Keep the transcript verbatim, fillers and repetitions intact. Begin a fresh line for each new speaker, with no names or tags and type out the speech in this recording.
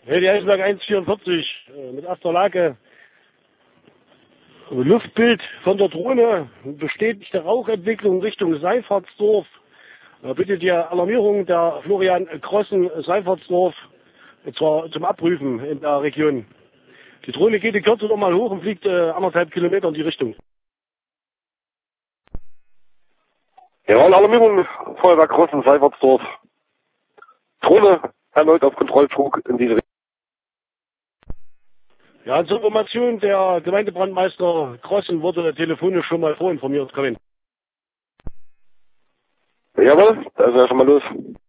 Hey, die Eisberg eins vierundvierzig äh, mit erster Lage. Luftbild von der Drohne, bestätigte Rauchentwicklung Richtung Seifertsdorf. Äh, bitte die Alarmierung der Florian Krossen Seifertsdorf zwar zum Abprüfen in der Region. Die Drohne geht in Kürze nochmal hoch und fliegt äh, anderthalb Kilometer in die Richtung.
Ja, Alarmierung Feuerwehr Krossen Seifertsdorf. Drohne erneut auf Kontrollflug in diese Richtung.
Ja, zur Information, der Gemeindebrandmeister Krossen wurde telefonisch schon mal vorinformiert. Komm hin.
Jawohl, da ist ja schon mal los.